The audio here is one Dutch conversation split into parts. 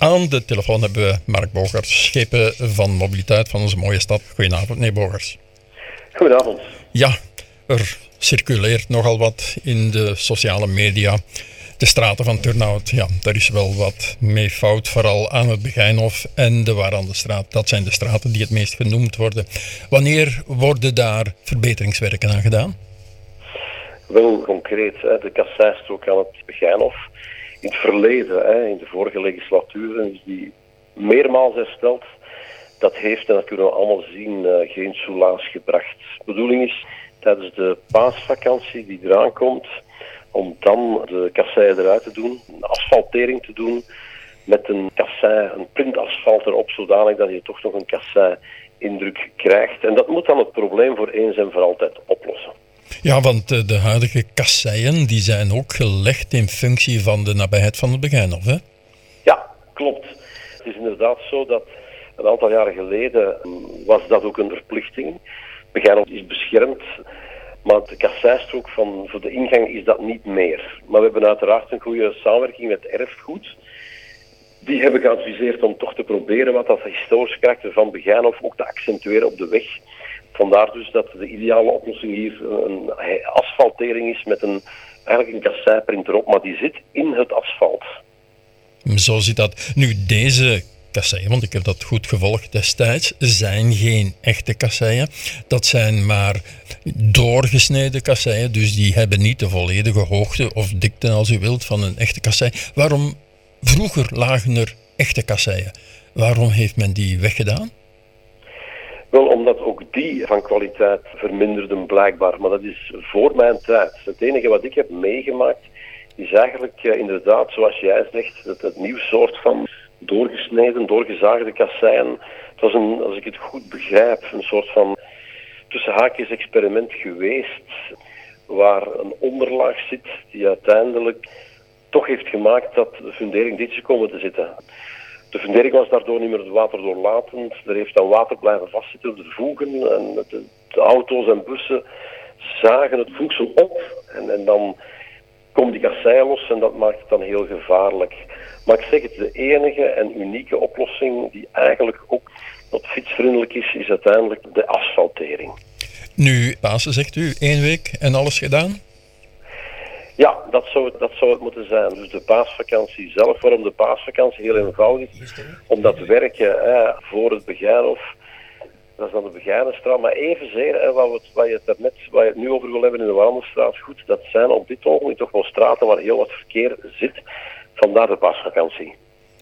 Aan de telefoon hebben we Mark Bogers, schepen van mobiliteit van onze mooie stad. Goedenavond, meneer Bogers. Goedenavond. Ja, er circuleert nogal wat in de sociale media. De straten van Turnhout, ja, daar is wel wat mee fout. Vooral aan het Begijnhof en de Warandenstraat. Dat zijn de straten die het meest genoemd worden. Wanneer worden daar verbeteringswerken aan gedaan? Wel concreet, de kasseistrook aan het Begijnhof. In het verleden, in de vorige legislatuur, is die meermaals hersteld. Dat heeft, en dat kunnen we allemaal zien, geen soelaas gebracht. De bedoeling is, tijdens de paasvakantie die eraan komt, om dan de kasseien eruit te doen, een asfaltering te doen met een kassei, een printasfalt erop, zodanig dat je toch nog een kassei-indruk krijgt. En dat moet dan het probleem voor eens en voor altijd oplossen. Ja, want de huidige kasseien die zijn ook gelegd in functie van de nabijheid van het Begijnhof, hè? Ja, klopt. Het is inderdaad zo dat een aantal jaren geleden was dat ook een verplichting. Begijnhof is beschermd, maar de kasseistrook voor de ingang is dat niet meer. Maar we hebben uiteraard een goede samenwerking met Erfgoed. Die hebben geadviseerd om toch te proberen wat dat historische karakter van Begijnhof ook te accentueren op de weg. Vandaar dus dat de ideale oplossing hier een asfaltering is met eigenlijk een kasseiprint erop, maar die zit in het asfalt. Zo zit dat. Nu, deze kasseien, want ik heb dat goed gevolgd destijds, zijn geen echte kasseien. Dat zijn maar doorgesneden kasseien, dus die hebben niet de volledige hoogte of dikte, als u wilt, van een echte kassei. Waarom vroeger lagen er echte kasseien? Waarom heeft men die weggedaan? Wel, omdat ook die van kwaliteit verminderden blijkbaar, maar dat is voor mijn tijd. Het enige wat ik heb meegemaakt is eigenlijk inderdaad, zoals jij zegt, het nieuw soort van doorgesneden, doorgezaagde kasseien. Het was als ik het goed begrijp, een soort van tussen haakjes experiment geweest, waar een onderlaag zit die uiteindelijk toch heeft gemaakt dat de fundering dit is komen te zitten. De fundering was daardoor niet meer waterdoorlatend. Er heeft dan water blijven vastzitten op de voegen. En de auto's en bussen zagen het voegsel op. En dan komt die kasseien los en dat maakt het dan heel gevaarlijk. Maar ik zeg het, de enige en unieke oplossing die eigenlijk ook wat fietsvriendelijk is uiteindelijk de asfaltering. Nu, Pasen zegt u, 1 week en alles gedaan? Ja, dat zou het moeten zijn. Dus de paasvakantie zelf. Waarom de paasvakantie? Heel eenvoudig. Omdat werken voor het Begijnhof, dat is dan de Begijnenstraat. Maar evenzeer, waar je het nu over wil hebben in de Warandenstraat, goed, dat zijn op dit ogenblik toch wel straten waar heel wat verkeer zit. Vandaar de paasvakantie.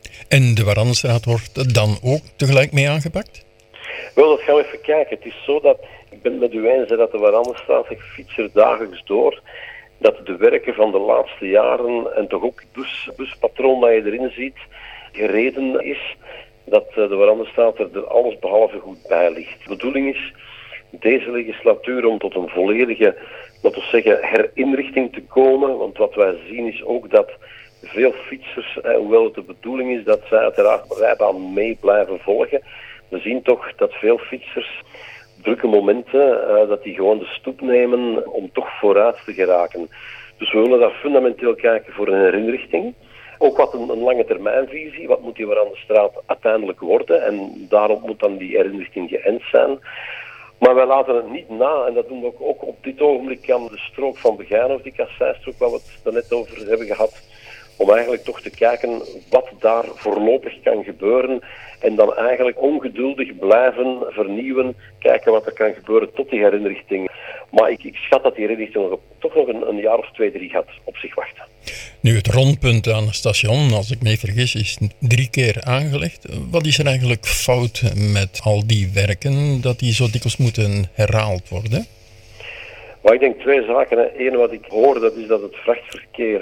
En de Warandenstraat wordt dan ook tegelijk mee aangepakt? Wel, dat gaan we even kijken. Het is zo dat, ik ben het met u eens dat de Warandenstraat, ik fiets er dagelijks door, dat de werken van de laatste jaren en toch ook het buspatroon dat je erin ziet, gereden is dat de Warandenstraat er alles behalve goed bij ligt. De bedoeling is deze legislatuur om tot een volledige, laten we zeggen, herinrichting te komen, want wat wij zien is ook dat veel fietsers, hoewel het de bedoeling is dat zij uiteraard de rijbaan mee blijven volgen, we zien toch dat veel fietsers drukke momenten, dat die gewoon de stoep nemen om toch vooruit te geraken. Dus we willen daar fundamenteel kijken voor een herinrichting. Ook wat een lange termijnvisie, wat moet die Warandenstraat uiteindelijk worden en daarop moet dan die herinrichting geënt zijn. Maar wij laten het niet na, en dat doen we ook op dit ogenblik aan de strook van Begijnhof, die kasseistrook waar we het daarnet over hebben gehad, om eigenlijk toch te kijken wat daar voorlopig kan gebeuren en dan eigenlijk ongeduldig blijven vernieuwen, kijken wat er kan gebeuren tot die herinrichting. Maar ik schat dat die herinrichting toch nog een jaar of 2, 3 gaat op zich wachten. Nu, het rondpunt aan het station, als ik me vergis, is 3 keer aangelegd. Wat is er eigenlijk fout met al die werken, dat die zo dikwijls moeten herhaald worden? Maar ik denk 2 zaken. Eén wat ik hoor, dat is dat het vrachtverkeer,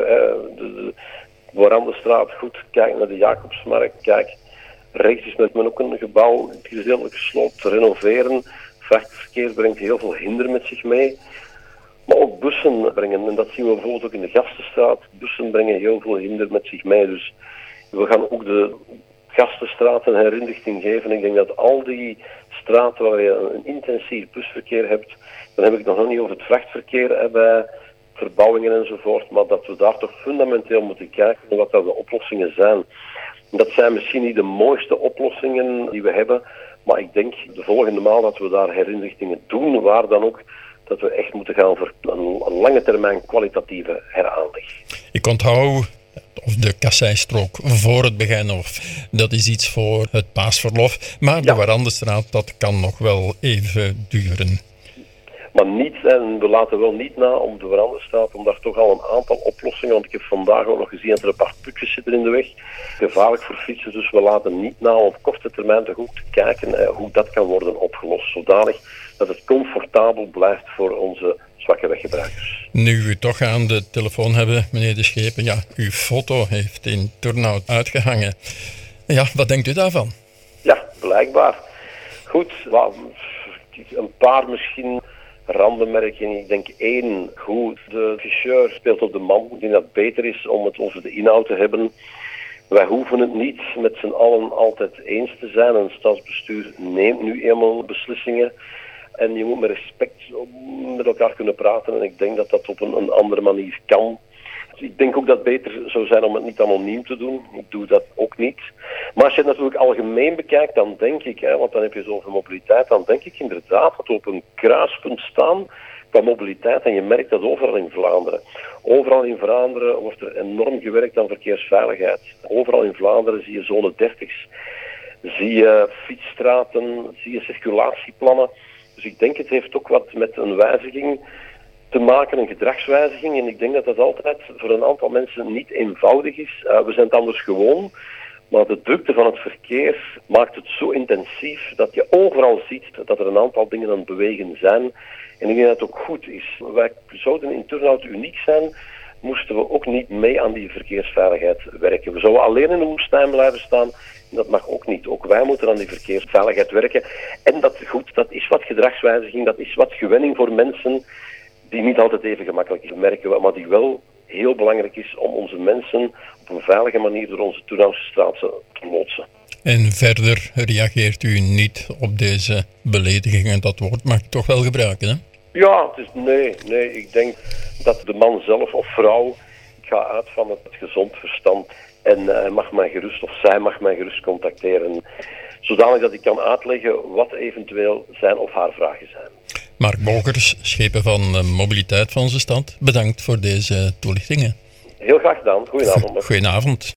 de Warandenstraat, goed, kijk naar de Jacobsmarkt, kijk, rechts is met men ook een gebouw, gedeeltelijk gesloopt, te renoveren. Vrachtverkeer brengt heel veel hinder met zich mee. Maar ook bussen brengen, en dat zien we bijvoorbeeld ook in de Gastenstraat, bussen brengen heel veel hinder met zich mee. Dus we gaan ook de Gastenstraat een herinrichting geven. Ik denk dat al die straten waar je een intensief busverkeer hebt, dan heb ik nog niet over het vrachtverkeer bij verbouwingen enzovoort, maar dat we daar toch fundamenteel moeten kijken wat dat de oplossingen zijn. Dat zijn misschien niet de mooiste oplossingen die we hebben, maar ik denk de volgende maal dat we daar herinrichtingen doen, waar dan ook, dat we echt moeten gaan voor een lange termijn kwalitatieve heraanleg. Ik onthoud of de kasseistrook voor het Begijnhof, dat is iets voor het paasverlof. Maar de Warandenstraat, dat kan nog wel even duren. Maar niet, en we laten wel niet na om de Warandenstraat, om daar toch al een aantal oplossingen, want ik heb vandaag ook nog gezien dat er een paar putjes zitten in de weg. Gevaarlijk voor fietsers, dus we laten niet na om op korte termijn te goed kijken hoe dat kan worden opgelost. Zodanig dat het comfortabel blijft voor onze zwakke weggebruikers. Nu we toch aan de telefoon hebben, meneer De Schepen, ja, uw foto heeft in Turnhout uitgehangen. Ja, wat denkt u daarvan? Ja, blijkbaar. Goed, een paar misschien randenmerkingen. Ik denk 1, goed, de ficheur speelt op de man. Ik denk dat het beter is om het over de inhoud te hebben. Wij hoeven het niet met z'n allen altijd eens te zijn. Een stadsbestuur neemt nu eenmaal beslissingen. En je moet met respect met elkaar kunnen praten. En ik denk dat dat op een andere manier kan. Ik denk ook dat het beter zou zijn om het niet anoniem te doen. Ik doe dat ook niet. Maar als je het natuurlijk algemeen bekijkt, dan denk ik, want dan heb je het over mobiliteit, dan denk ik inderdaad dat we op een kruispunt staan qua mobiliteit. En je merkt dat overal in Vlaanderen. Overal in Vlaanderen wordt er enorm gewerkt aan verkeersveiligheid. Overal in Vlaanderen zie je zone 30's. Zie je fietsstraten, zie je circulatieplannen. Dus ik denk het heeft ook wat met een wijziging te maken, een gedragswijziging. En ik denk dat dat altijd voor een aantal mensen niet eenvoudig is. We zijn het anders gewoon, maar de drukte van het verkeer maakt het zo intensief dat je overal ziet dat er een aantal dingen aan het bewegen zijn. En ik denk dat het ook goed is. Wij zouden in Turnhout uniek zijn, moesten we ook niet mee aan die verkeersveiligheid werken. We zouden alleen in de woestijn blijven staan. Dat mag ook niet. Ook wij moeten aan die verkeersveiligheid werken. En dat is wat gedragswijziging, dat is wat gewenning voor mensen die niet altijd even gemakkelijk is, merken we, maar die wel heel belangrijk is om onze mensen op een veilige manier door onze Turnhoutse straat te loodsen. En verder reageert u niet op deze beledigingen. Dat woord mag ik toch wel gebruiken, hè? Ja, nee. Ik denk dat de man zelf of vrouw, ik ga uit van het gezond verstand, en hij mag mij gerust, of zij mag mij gerust contacteren, zodanig dat ik kan uitleggen wat eventueel zijn of haar vragen zijn. Mark Bogers, Schepen van Mobiliteit van onze stad, bedankt voor deze toelichtingen. Heel graag gedaan. Goedenavond. Goedenavond.